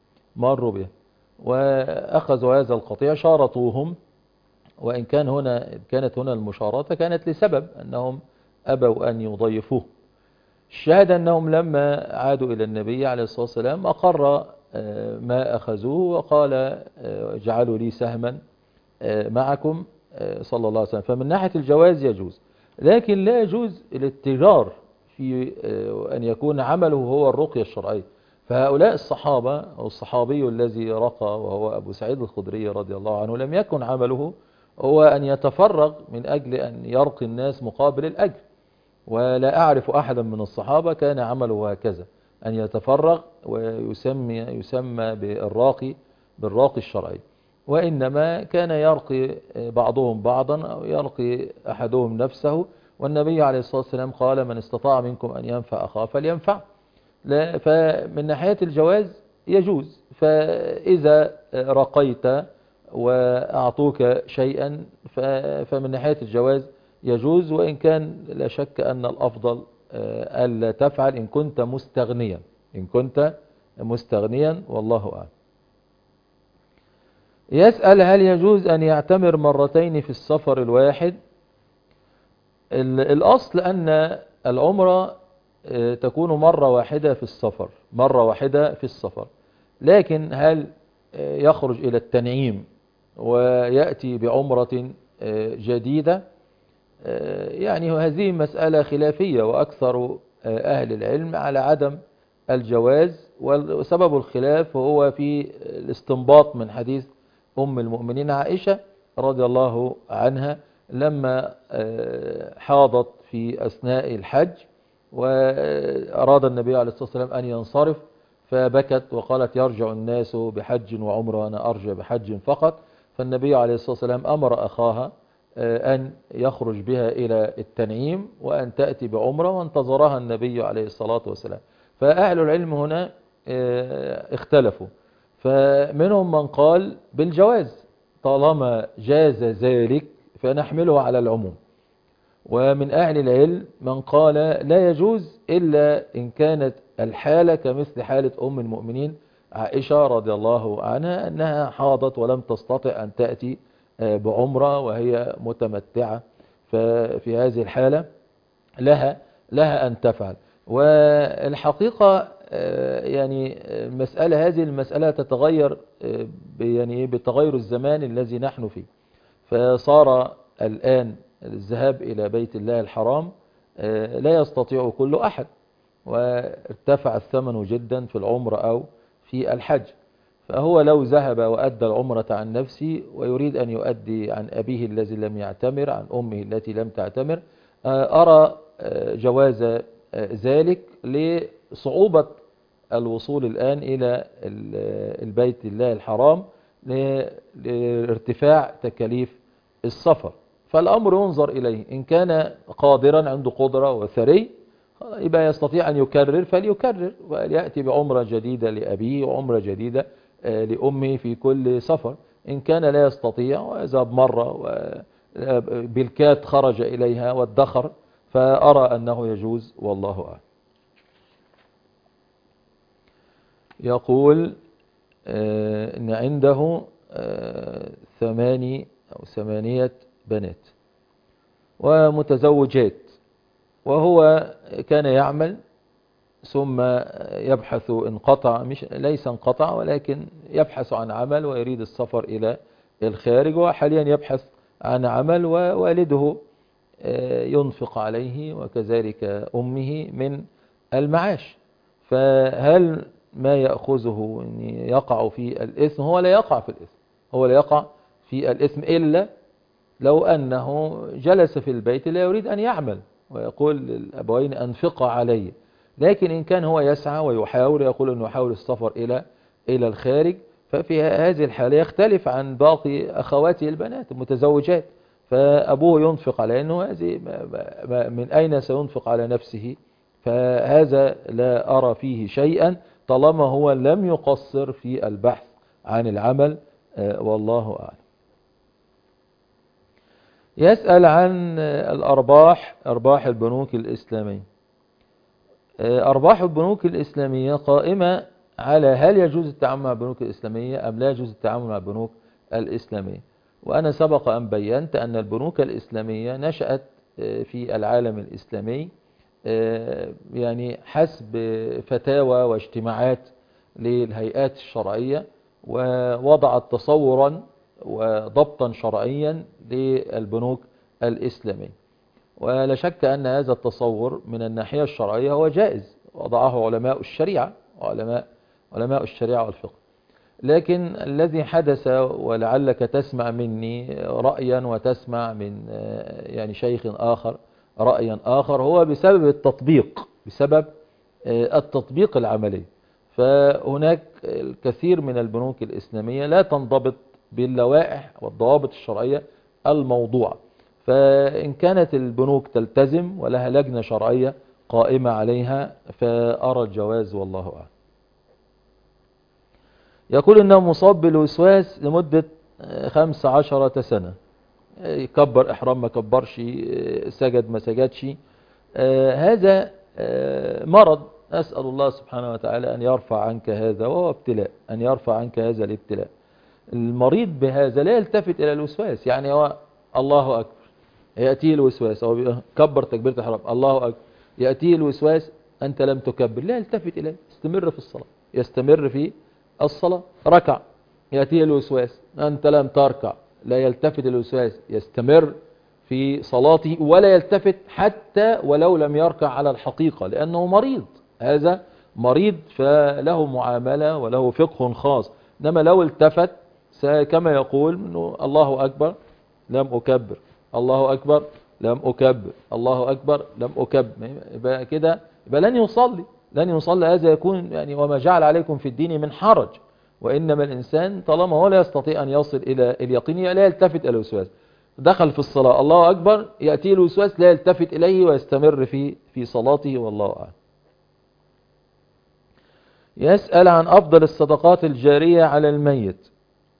وأخذوا هذا القطيع، شارطوهم، وإن كانت هنا المشارطة كانت لسبب أنهم أبوا أن يضيفوه. الشاهد أنهم لما عادوا إلى النبي عليه الصلاة والسلام أقر ما أخذوه وقال اجعلوا لي سهما معكم صلى الله عليه وسلم. فمن ناحية الجواز يجوز، لكن لا يجوز الاتجار في أن يكون عمله هو الرقية الشرعية. فهؤلاء الصحابة أو الصحابي الذي رقى وهو أبو سعيد الخدري رضي الله عنه لم يكن عمله هو أن يتفرغ من أجل أن يرقي الناس مقابل الأجر، ولا أعرف أحدا من الصحابة كان عمله هكذا أن يتفرغ ويسمى بالراقي الشرعي، وإنما كان يرقي بعضهم بعضا أو يرقي أحدهم نفسه. والنبي عليه الصلاة والسلام قال من استطاع منكم أن ينفع أخاه فلينفع. فمن ناحية الجواز يجوز، فإذا رقيت وأعطوك شيئا فمن ناحية الجواز يجوز، وإن كان لا شك أن الأفضل ألا تفعل إن كنت مستغنيا والله أعلم. يسأل هل يجوز أن يعتمر مرتين في السفر الواحد؟ الأصل أن العمرة تكون مرة واحدة في السفر، لكن هل يخرج إلى التنعيم ويأتي بعمرة جديدة؟ يعني هذه مسألة خلافية، وأكثر أهل العلم على عدم الجواز، وسبب الخلاف هو في الاستنباط من حديث أم المؤمنين عائشة رضي الله عنها لما حاضت في أثناء الحج، وأراد النبي عليه الصلاة والسلام أن ينصرف، فبكت وقالت يرجع الناس بحج وعمرة وأنا أرجع بحج فقط. فالنبي عليه الصلاة والسلام أمر أخاها أن يخرج بها إلى التنعيم وأن تأتي بعمرة، وانتظرها النبي عليه الصلاة والسلام. فأهل العلم هنا اختلفوا، فمنهم من قال بالجواز طالما جاز ذلك فنحمله على العموم، ومن أهل العلم من قال لا يجوز إلا إن كانت الحالة كمثل حالة أم المؤمنين عائشة رضي الله عنها، أنها حاضت ولم تستطع أن تأتي بعمرة وهي متمتعة، ففي هذه الحالة لها أن تفعل. والحقيقة يعني هذه المسألة تتغير يعني بتغير الزمان الذي نحن فيه، فصار الآن الذهاب إلى بيت الله الحرام لا يستطيع كل أحد، وارتفع الثمن جدا في العمرة أو في الحج. فهو لو ذهب وأدى العمرة عن نفسه ويريد أن يؤدي عن أبيه الذي لم يعتمر، عن أمه التي لم تعتمر، أرى جواز ذلك لصعوبة الوصول الآن إلى البيت الله الحرام لارتفاع تكاليف السفر. فالأمر ينظر إليه، إن كان قادرا عنده قدرة وثري يبقى يستطيع أن يكرر فليكرر ويأتي بعمرة جديدة لأبيه وعمرة جديدة لأمه في كل سفر. إن كان لا يستطيع ويذهب مرة بالكاد خرج إليها وادخر، فأرى أنه يجوز والله أعلم. يقول إن عنده 8 بنات ومتزوجات، وهو كان يعمل ثم يبحث، انقطع، ليس انقطع ولكن يبحث عن عمل ويريد السفر إلى الخارج، وحاليا يبحث عن عمل ووالده ينفق عليه وكذلك أمه من المعاش. فهل ما يأخذه أن يقع في الإثم؟ هو لا يقع في الإثم، هو لا يقع في الإثم إلا لو أنه جلس في البيت لا يريد أن يعمل ويقول للأبوين أنفق علي. لكن إن كان هو يسعى ويحاول، يقول أنه يحاول السفر إلى الخارج، ففي هذه الحالة يختلف عن باقي أخواته البنات المتزوجات، فأبوه ينفق عليه، أنه هذه من أين سينفق على نفسه؟ فهذا لا أرى فيه شيئا طالما هو لم يقصر في البحث عن العمل والله أعلم. يسأل عن أرباح البنوك الإسلامية. أرباح البنوك الإسلامية قائمة على هل يجوز التعامل مع البنوك الإسلامية أم لا يجوز التعامل مع البنوك الإسلامية. وأنا سبق أن بينت أن البنوك الإسلامية نشأت في العالم الإسلامي يعني حسب فتاوى واجتماعات للهيئات الشرعية، ووضعت تصورا وضبطا شرعيا للبنوك الإسلامية. ولا شك أن هذا التصور من الناحية الشرعية هو جائز، وضعه علماء الشريعة علماء الشريعة والفقه. لكن الذي حدث، ولعلك تسمع مني رأيا وتسمع من يعني شيخ آخر رأيا آخر، هو بسبب التطبيق العملي. فهناك الكثير من البنوك الإسلامية لا تنضبط باللوائح والضوابط الشرعية الموضوعة، فإن كانت البنوك تلتزم ولها لجنة شرعية قائمة عليها فأرى الجواز والله أعلم. يقول إنه مصاب بالوسواس لمدة 15 سنة، يكبر إحرام ما كبرش، سجد ما سجدش، هذا مرض. أسأل الله سبحانه وتعالى أن يرفع عنك هذا، وهو ابتلاء، أن يرفع عنك هذا الابتلاء. المريض بهذا لا يلتفت إلى الوسواس، يعني هو الله أكبر يأتيه الوسواس، أو كبر تكبيرة الإحرام الله أكبر يأتيه الوسواس أنت لم تكبر، لا يلتفت إليه، يستمر في الصلاة، يستمر في الصلاة. ركع يأتيه الوسواس أنت لم تركع، لا يلتفت الوسواس، يستمر في صلاته ولا يلتفت حتى ولو لم يركع على الحقيقة، لأنه مريض. هذا مريض فله معاملة وله فقه خاص. إنما لو التفت كما يقول إنه الله أكبر لم أكبر، الله أكبر لم أكبر، الله أكبر لم أكبر، يبقى كده يبقى لن يصلي. هذا يكون يعني وما جعل عليكم في الدين من حرج. وإنما الإنسان طالما هو لا يستطيع أن يصل إلى اليقين لا يلتفت إلى الوسواس. دخل في الصلاة الله أكبر يأتي الوسواس لا يلتفت إليه ويستمر في صلاته والله أعلم. يسأل عن أفضل الصدقات الجارية على الميت.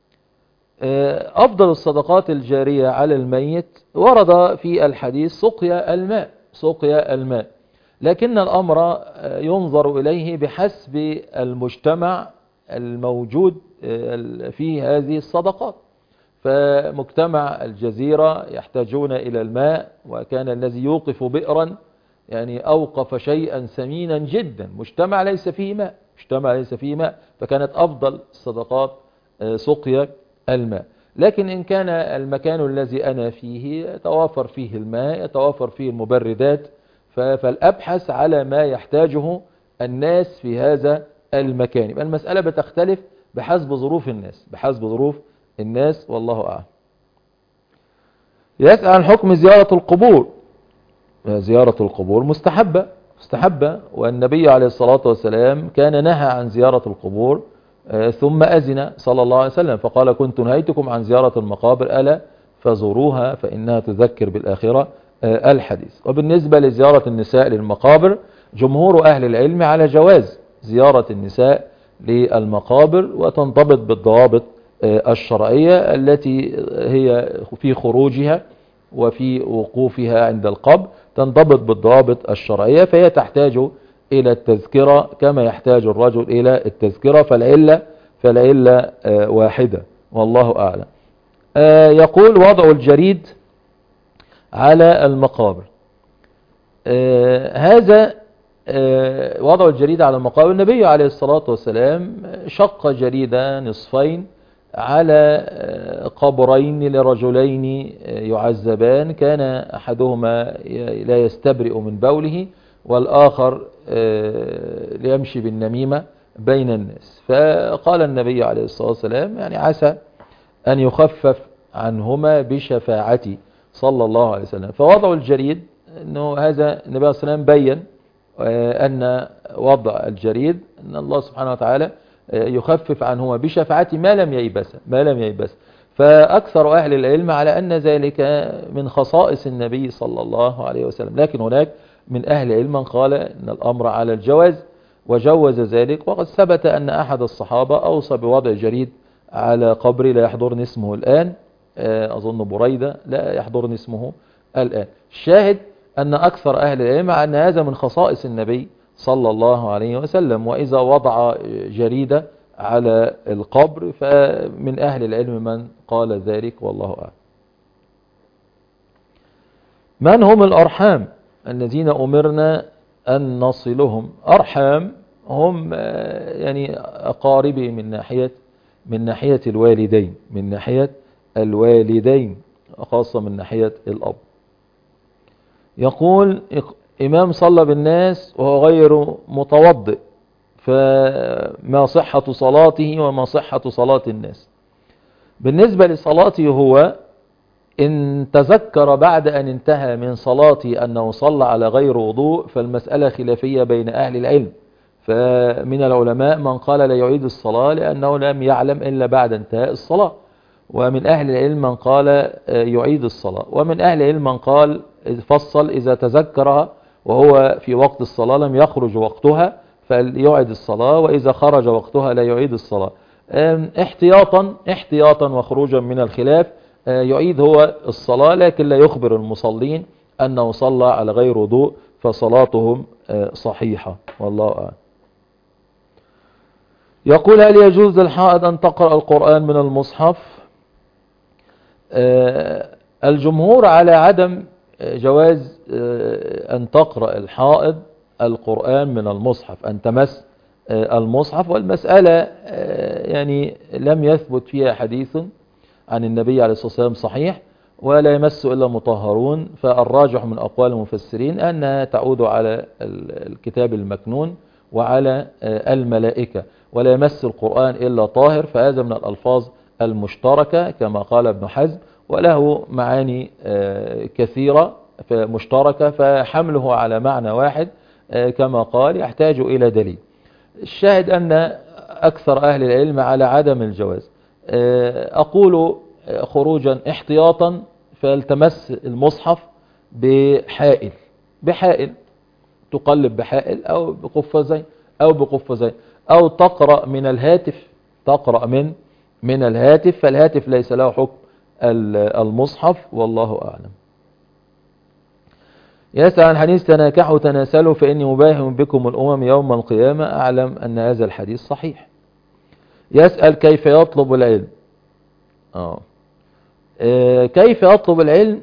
أفضل الصدقات الجارية على الميت ورد في الحديث سقيا الماء، لكن الأمر ينظر إليه بحسب المجتمع الموجود في هذه الصدقات. فمجتمع الجزيرة يحتاجون إلى الماء، وكان الذي يوقف بئرا يعني أوقف شيئا ثمينا جدا، مجتمع ليس فيه ماء، فكانت أفضل الصدقات سقيا الماء. لكن إن كان المكان الذي أنا فيه يتوافر فيه الماء، يتوافر فيه المبردات، فالأبحث على ما يحتاجه الناس في هذا المكان. يبقى المسألة بتختلف بحسب ظروف الناس والله أعلم. يسأل عن حكم زيارة القبور. زيارة القبور مستحبة، والنبي عليه الصلاة والسلام كان نهى عن زيارة القبور ثم أذن صلى الله عليه وسلم فقال كنت نهيتكم عن زيارة المقابر ألا فزوروها فإنها تذكر بالآخرة الحديث. وبالنسبة لزيارة النساء للمقابر جمهور أهل العلم على جواز زيارة النساء للمقابر، وتنضبط بالضوابط الشرعية التي هي في خروجها وفي وقوفها عند القبر، تنضبط بالضوابط الشرعية، فهي تحتاج إلى التذكرة كما يحتاج الرجل إلى التذكرة، فالعلة واحدة والله أعلم. يقول وضع الجريد على المقابر. هذا وضع الجريد على المقابر، النبي عليه الصلاة والسلام شق جريدة نصفين على قبرين لرجلين يعذبان، كان أحدهما لا يستبرئ من بوله والآخر ليمشي بالنميمة بين الناس. فقال النبي عليه الصلاة والسلام يعني عسى أن يخفف عنهما بشفاعتي صلى الله عليه وسلم. فوضع الجريد أنه هذا النبي عليه الصلاة والسلام بيّن أن وضع الجريد أن الله سبحانه وتعالى يخفف عنهما بشفاعتي ما لم ييبس. فأكثر أهل العلم على أن ذلك من خصائص النبي صلى الله عليه وسلم، لكن هناك من أهل العلم من قال أن الأمر على الجواز وجوز ذلك. وقد ثبت أن أحد الصحابة أوصى بوضع جريد على قبر لا يحضرني اسمه الآن، أظن بريدة، لا يحضرني اسمه الآن. الشاهد أن أكثر أهل العلم أن هذا من خصائص النبي صلى الله عليه وسلم، وإذا وضع جريدة على القبر فمن أهل العلم من قال ذلك والله أعلم. من هم الأرحام الذين أمرنا أن نصلهم؟ أرحام هم يعني أقاربي من ناحية الوالدين، خاصة من ناحية الأب. يقول إمام صلى بالناس وهو غير متوضئ، فما صحة صلاته وما صحة صلاة الناس؟ بالنسبة لصلاته هو إن تذكر بعد أن انتهى من صلاته أنه صلى على غير وضوء فالمسألة خلافية بين أهل العلم. فمن العلماء من قال لا يعيد الصلاة لأنه لم يعلم إلا بعد انتهاء الصلاة، ومن أهل العلم من قال يعيد الصلاة، ومن أهل العلم من قال فصل إذا تذكرها وهو في وقت الصلاة لم يخرج وقتها فليعيد الصلاة، وإذا خرج وقتها لا يعيد الصلاة. احتياطا وخروجا من الخلاف يعيد هو الصلاة، لكن لا يخبر المصلين أنه صلى على غير وضوء فصلاتهم صحيحة والله أعلم. يقول هل يجوز للحائض أن تقرأ القرآن من المصحف؟ الجمهور على عدم جواز أن تقرأ الحائض القرآن من المصحف، أن تمس المصحف، والمسألة يعني لم يثبت فيها حديث عن النبي عليه الصلاة والسلام صحيح، ولا يمس إلا مطهرون. فالراجح من أقوال المفسرين أنها تعود على الكتاب المكنون وعلى الملائكة، ولا يمس القرآن إلا طاهر، فهذا من الألفاظ المشتركة كما قال ابن حزم. وله معاني كثيرة مشتركة، فحمله على معنى واحد كما قال يحتاج إلى دليل. الشاهد أن أكثر أهل العلم على عدم الجواز. أقول خروجا احتياطا فالتمس المصحف بحائل تقلب بحائل أو بقفازين أو تقرأ من الهاتف، من الهاتف، فالهاتف ليس له حكم المصحف والله أعلم. يسأل عن حديث تناكحوا تناسلوا فإني مباهم بكم الأمم يوم القيامة، أعلم أن هذا الحديث صحيح. يسأل كيف يطلب العلم. كيف يطلب العلم؟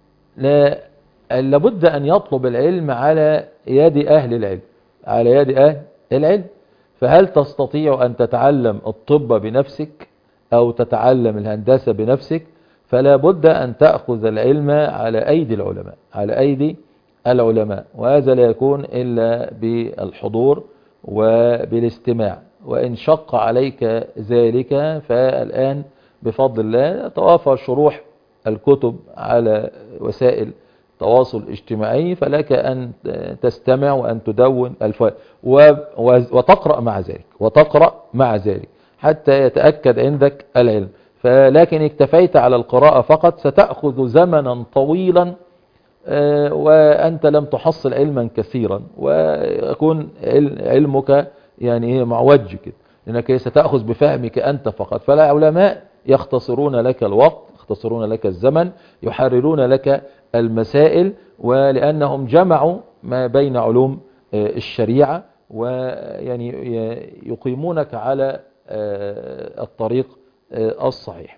لابد أن يطلب العلم على يد أهل العلم. فهل تستطيع أن تتعلم الطب بنفسك أو تتعلم الهندسة بنفسك؟ فلا بد أن تأخذ العلم على أيدي العلماء، وهذا لا يكون إلا بالحضور وبالاستماع. وإن شق عليك ذلك فالآن بفضل الله توافر شروح الكتب على وسائل التواصل الاجتماعي، فلك أن تستمع وأن تدون وتقرأ مع ذلك حتى يتأكد عندك العلم. فلكن اكتفيت على القراءة فقط ستأخذ زمنا طويلا وأنت لم تحصل علما كثيرا، ويكون علمك يعني معوج كده، لأنك ستأخذ بفهمك أنت فقط. فالعلماء يختصرون لك الوقت، يختصرون لك الزمن، يحررون لك المسائل، ولأنهم جمعوا ما بين علوم الشريعة ويعني يقيمونك على الطريق الصحيح.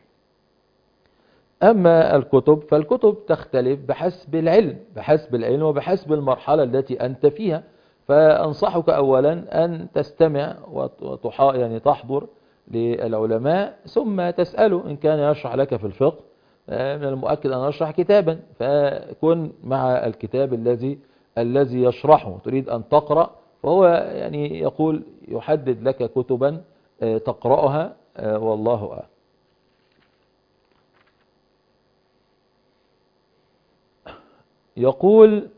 أما الكتب فالكتب تختلف بحسب العلم وبحسب المرحلة التي أنت فيها. فأنصحك أولا أن تستمع يعني تحضر للعلماء ثم تسأله إن كان يشرح لك في الفقه. من المؤكد أن يشرح كتابا، فكن مع الكتاب الذي يشرحه. تريد أن تقرأ فهو يعني يقول يحدد لك كتبا تقرأها والله أعلم. يقول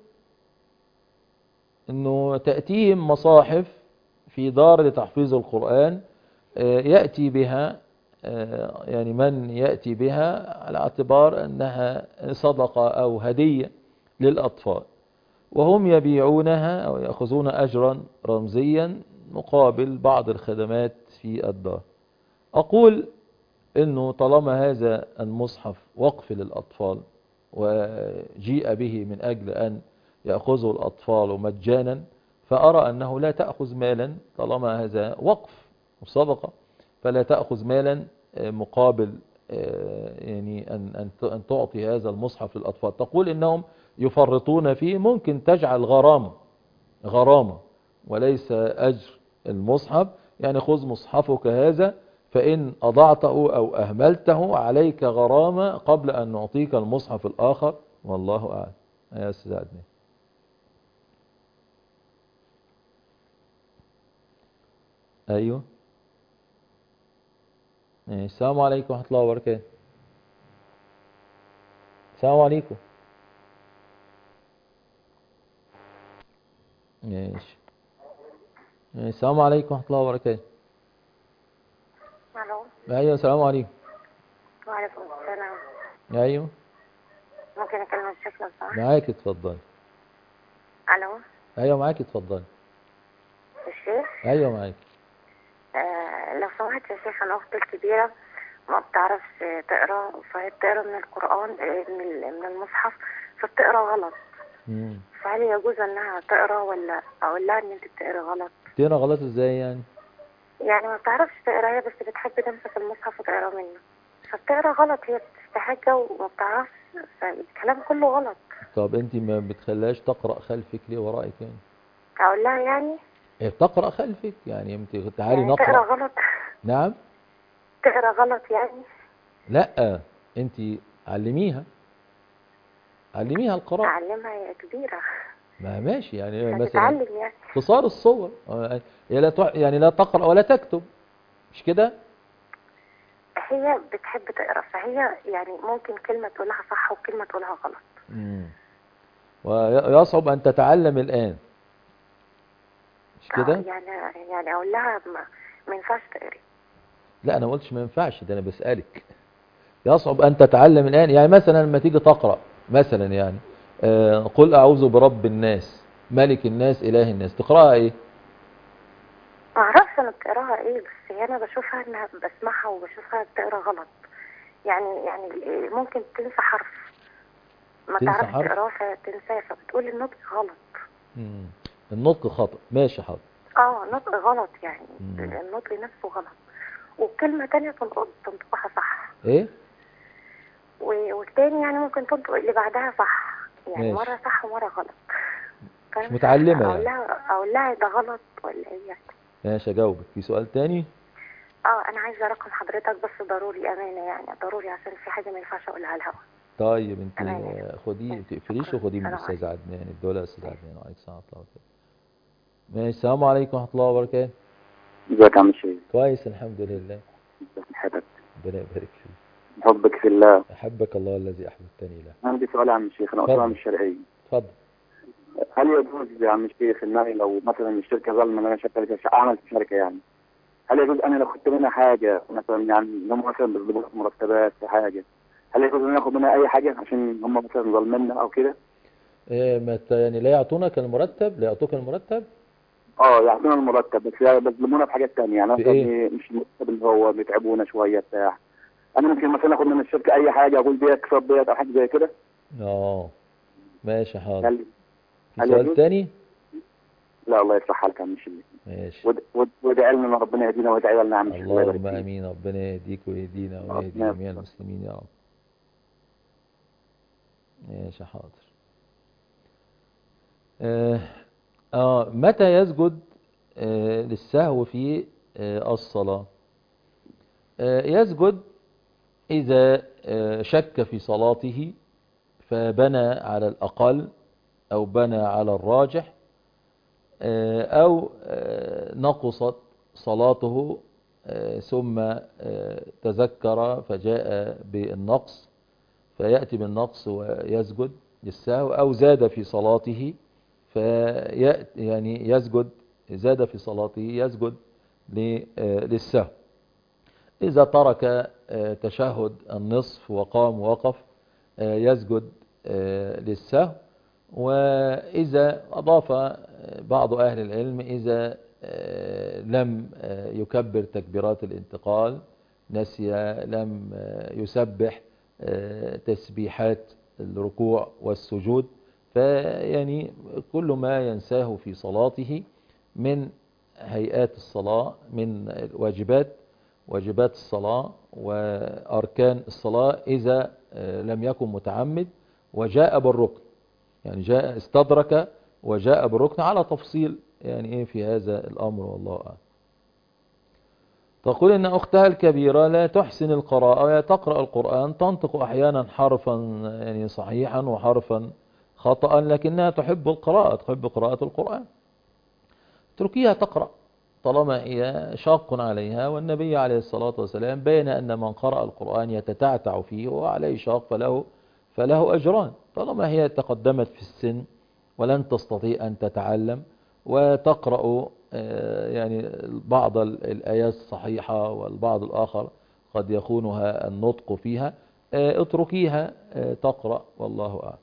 أنه تأتيهم مصاحف في دار لتحفيظ القرآن يأتي بها يعني من يأتي بها على اعتبار أنها صدقة أو هدية للأطفال، وهم يبيعونها أو يأخذون أجرا رمزيا مقابل بعض الخدمات في الدار. أقول أنه طالما هذا المصحف وقف للأطفال وجيء به من أجل أن يأخذه الأطفال مجانا، فأرى أنه لا تأخذ مالا طالما هذا وقف وصدقة، فلا تأخذ مالا مقابل يعني أن تعطي هذا المصحف للأطفال. تقول إنهم يفرطون فيه، ممكن تجعل غرامة وليس أجر المصحف. يعني خذ مصحفك هذا فإن أضعته أو أهملته عليك غرامة قبل أن نعطيك المصحف الآخر والله أعلم. يا سيدنا أيوه. السلام عليكم ورحمة الله وبركاته. السلام عليكم. ماشي. السلام عليكم ورحمة الله وبركاته. الو. ايوه السلام عليكم. وعليكم السلام. ايوه. ممكن اكلم الشيخ لو سمحت؟ معاك اتفضلي. الو. ايوه معاك اتفضلي. الشيخ؟ ايوه معاك. لو سمحت يا شيخ، انا اختي الكبيره ما بتعرفش تقرا، فهي بتقرا من القران من المصحف فبتقرا غلط. فهل يجوز انها تقرا ولا اقول لها ان انت بتقرا غلط؟ تقرا غلط ازاي يعني؟ يعني ما بتعرفش تقرا هي، بس بتحب تمسك المصحف وتقرا منه، فبتقرا غلط. هي بتستحجى وما بتعرفش، فالكلام كله غلط. طب انت ما بتخليهاش تقرا خلفك ليه ورائك يعني؟ اقول لها يعني هي بتقرا خلفك يعني انت تعالي يعني نقرا. تقرا غلط؟ نعم تقرا غلط يعني؟ لا انت علميها القراءة. اعلمها يا كبيرة. ما ماشي يعني مثلا تتعلم يعني اختصار الصور. هي يعني لا تقرأ ولا تكتب، مش كده؟ هي بتحب تقرا، فهي يعني ممكن كلمة تقولها صح وكلمة تقولها غلط. ويصعب أن تتعلم الآن، مش كده؟ يعني أقول لها ما ينفعش تقري. لا أنا ما قلتش ما ينفعش، ده أنا بسألك. يصعب أن تتعلم الآن، يعني مثلا لما تيجي تقرأ مثلا يعني قل أعوذ برب الناس ملك الناس إله الناس، تقرأها إيه؟ ما اعرفش انا بتقراها ايه، بس هي انا بشوفها انها بسمعها وبشوفها بتقرا غلط. يعني ممكن تنسى حرف، ما تعرفش تقراه فتنساه، فبتقول النطق غلط. النطق خطأ، ماشي حاضر. نطق غلط يعني. النطق نفسه غلط، وكلمة تانية تنطقها صح. ايه؟ والتاني يعني ممكن تنطق اللي بعدها صح، يعني ماشي. مرة صح ومرة غلط. مش متعلمة يعني. اقول لها ده غلط ولا ايه يعني؟ ماشي اجاوبك. في سؤال تاني؟ انا عايزة رقم حضرتك بس ضروري، امانة يعني، ضروري عشان في حاجة ما ينفعش اقولها الهوا. طيب انت خديه، ما تقفليش، وخديه من الاستاذ عدنان، الدولة الاستاذ عدنان. وعليكم السلام ورحمة الله وبركاته. ماشي، السلام عليكم ورحمة الله وبركاته. ازيك يا عم الشيخ؟ كويس الحمد لله. حبك. ربنا يبارك فيك. حبك في الله. احبك الله الذي احببتني له. عندي سؤال يا عم الشيخ، انا اسره من الشرقيه. اتفضل. هل يجوز يا عم الشيخ ان انا لو مثلا الشركه ظلمه ان انا عملت شركه يعني، هل يجوز انا لو خدت منها حاجه مثلا، يعني هم مثلا بيظبطوا مرتبات في حاجه، هل يجوز ان انا اخد منها اي حاجه عشان هم مثلا ظالميننا او كده؟ يعني لا يعطونك المرتب، لا يعطوك المرتب؟ يعطونا المرتب بس بيظلمونا في حاجات ثانيه، يعني مثلا إيه؟ مش المرتب اللي هو بيتعبونا شويه بتاع. انا ممكن مثلا اخد من الشركه اي حاجه، اقول دي اكسب ديت او حاجه زي كده. ماشي حاضر. في سؤال تاني؟ لا الله يصلح حالك يا عم الشيخ. ماشي. وادعي لنا ربنا يهدينا ويدعي لنا يا عم الشيخ. اللهم امين، ربنا يهديك ويهدينا ويهدي جميع المسلمين يا رب. ماشي حاضر. متى يسجد للسهو في الصلاة؟ يسجد إذا شك في صلاته فبنى على الأقل أو بنى على الراجح، أو نقصت صلاته ثم تذكر فجاء بالنقص فيأتي بالنقص ويسجد للسهو، أو زاد في صلاته يعني يسجد، زاد في صلاته يسجد للسهو. إذا ترك تشهد النصف وقام ووقف يسجد للسهو. وإذا أضاف بعض أهل العلم إذا لم يكبر تكبيرات الانتقال، نسي، لم يسبح تسبيحات الركوع والسجود، فيعني كل ما ينساه في صلاته من هيئات الصلاة، من واجبات الصلاة وأركان الصلاة، إذا لم يكن متعمد وجاء بالركن، يعني جاء استدرك وجاء بالركن، على تفصيل يعني إيه في هذا الأمر والله أعلم. تقول إن أختها الكبيرة لا تحسن القراءة، وهي تقرأ القرآن تنطق أحيانا حرفا يعني صحيحا وحرفا خطأ، لكنها تحب القراءة، تحب قراءة القرآن. اتركيها تقرأ طالما هي شاق عليها، والنبي عليه الصلاة والسلام بين أن من قرأ القرآن يتتعتع فيه وعليه شاق فله أجران. طالما هي تقدمت في السن ولن تستطيع أن تتعلم وتقرأ يعني بعض الآيات الصحيحة والبعض الآخر قد يخونها النطق فيها، اتركيها تقرأ والله أعلم.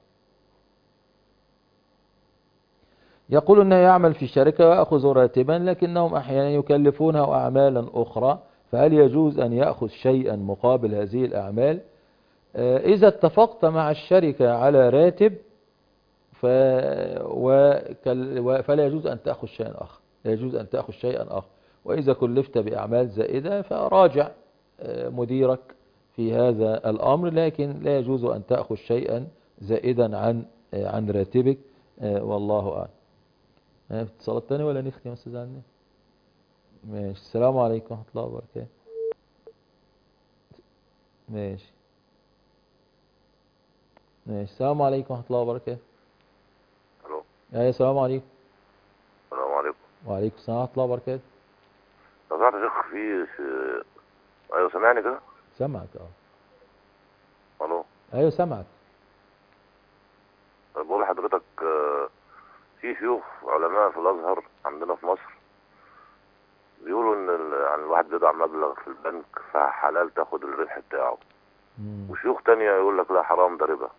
يقول أنه يعمل في شركة ويأخذ راتبا، لكنهم أحيانا يكلفونه أعمالا أخرى، فهل يجوز أن يأخذ شيئا مقابل هذه الأعمال؟ إذا اتفقت مع الشركة على راتب فلا يجوز أن تأخذ شيئا آخر، لا يجوز أن تأخذ شيئا آخر. وإذا كلفت بأعمال زائدة فراجع مديرك في هذا الأمر، لكن لا يجوز أن تأخذ شيئا زائدا عن راتبك والله أعلم. اتصالات تاني ولا نختم أستاذ عني؟ ماشي. السلام عليكم ورحمة الله وبركاته. ماشي. السلام عليكم ورحمة الله وبركاته. الو. ايوه السلام عليكم. السلام عليكم. وعليكم السلام ورحمة الله وبركاته. لو سمحت يا شيخ ايوه سامعني كده؟ سمعك. الو. ايوه سمعك. بقول لحضرتك في شيوخ علماء في الازهر عندنا في مصر بيقولوا ان يعني الواحد بيضع مبلغ في البنك فحلال تاخد الربح بتاعه. وشيوخ تانية يقول لك لا حرام ده ربا.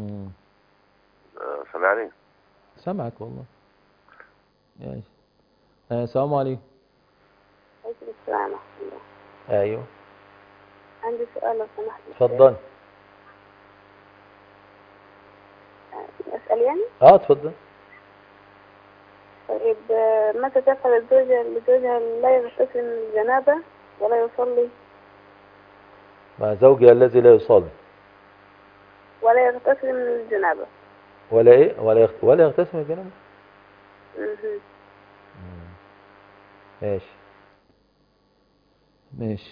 سامعني؟ سمعك والله. ماشي. السلام عليكم. عليكم السلام ورحمة الله. ايوه. عندي سؤال لو سمحت. اتفضل. اسأل يعني؟ اتفضل. طيب متى تفعل الزوجة لزوجها لا يغتسل من الجنابة ولا يصلي؟ مع زوجها الذي لا يصلي ولا يغتسل من الجنابة. ولا ايه؟ ولا يغتسل من الجنابة. ماشي.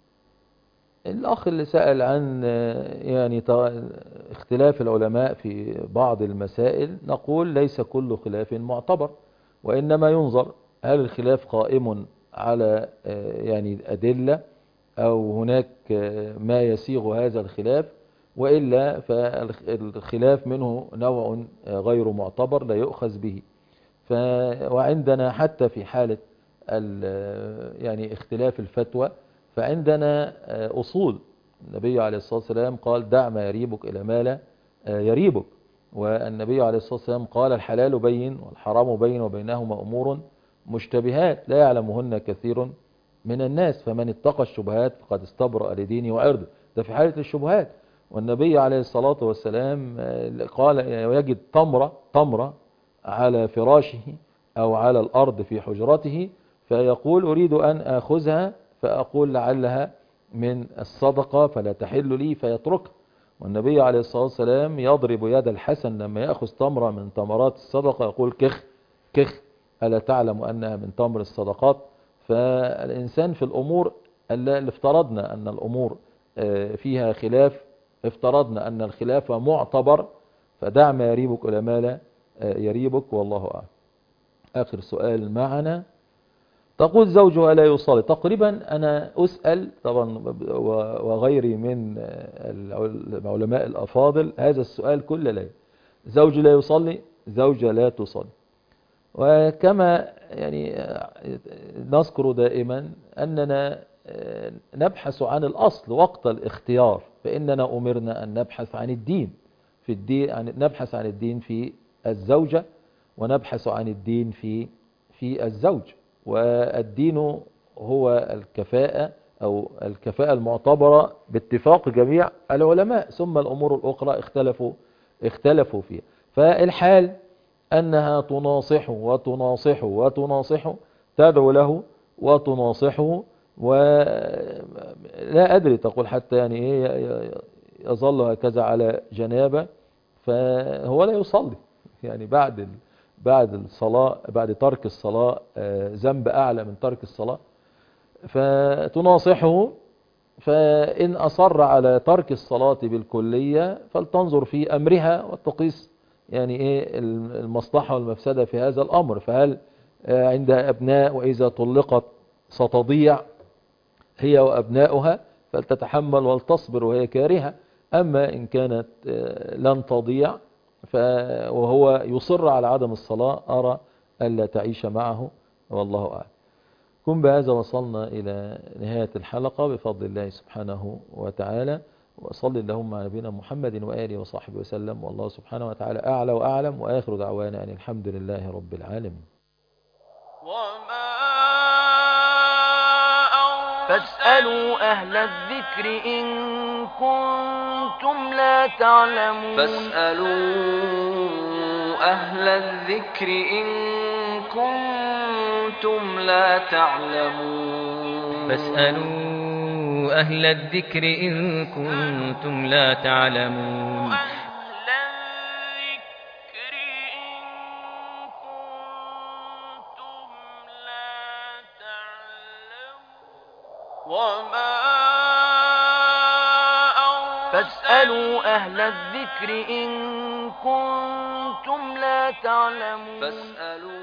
الأخ اللي سأل عن يعني اختلاف العلماء في بعض المسائل، نقول ليس كل خلاف معتبر، وإنما ينظر هل الخلاف قائم على يعني أدلة أو هناك ما يسيغ هذا الخلاف، وإلا فالخلاف منه نوع غير معتبر لا يؤخذ به. وعندنا حتى في حالة يعني اختلاف الفتوى فعندنا أصول. النبي عليه الصلاة والسلام قال دع ما يريبك إلى ما لا يريبك، والنبي عليه الصلاة والسلام قال الحلال بين والحرام بين وبينهما أمور مشتبهات لا يعلمهن كثير من الناس، فمن اتقى الشبهات فقد استبرأ لدينه وعرضه. ده في حالة الشبهات. والنبي عليه الصلاة والسلام قال يجد تمرة على فراشه أو على الأرض في حجرته فيقول أريد أن أخذها، فأقول لعلها من الصدقة فلا تحل لي فيتركها. والنبي عليه الصلاة والسلام يضرب يد الحسن لما يأخذ تمرة من تمرات الصدقة يقول كخ كخ ألا تعلم أنها من تمر الصدقات. فالإنسان في الأمور اللي افترضنا أن الأمور فيها خلاف، افترضنا أن الخلاف معتبر، فدع ما يريبك إلى ما لا يريبك والله أعلم. آخر سؤال معنا. تقول زوجها لا يصلي. تقريبا أنا أسأل طبعا وغيري من العلماء الأفاضل هذا السؤال كل ليلة. زوج لا يصلي، زوجة لا تصلي. وكما يعني نذكر دائما أننا نبحث عن الأصل وقت الاختيار، فإننا أمرنا أن نبحث عن الدين في الدين، نبحث عن الدين في الزوجة ونبحث عن الدين في الزوج. والدين هو الكفاءة أو الكفاءة المعتبرة باتفاق جميع العلماء، ثم الأمور الأخرى اختلفوا فيها. فالحال أنها تناصحه وتناصحه وتناصحه، تدعو له وتناصحه، ولا أدري تقول حتى يعني إيه يظل هكذا على جنابه، فهو لا يصلي يعني بعد الصلاة، بعد ترك الصلاة ذنب أعلى من ترك الصلاة. فتناصحه، فإن أصر على ترك الصلاة بالكلية فلتنظر في أمرها وتقيس يعني إيه المصلحة والمفسدة في هذا الأمر. فهل عندها أبناء وإذا طلقت ستضيع هي وأبناؤها فلتتحمل ولتصبر وهي كارهة. أما إن كانت لن تضيع وهو يصر على عدم الصلاة أرى ألا تعيش معه والله أعلم. كن بهذا وصلنا إلى نهاية الحلقة بفضل الله سبحانه وتعالى، وصل اللهم على نبينا محمد وآله وصحبه وسلم، والله سبحانه وتعالى أعلى وأعلم، وآخر دعوانا أن الحمد لله رب العالمين. فاسألوا أهل الذكر إن كنتم لا تعلمون. فاسألوا أهل الذكر إن كنتم لا تعلمون. فاسألوا أهل الذكر إن كنتم لا تعلمون. فاسألوا أهل الذكر إن كنتم لا تعلمون.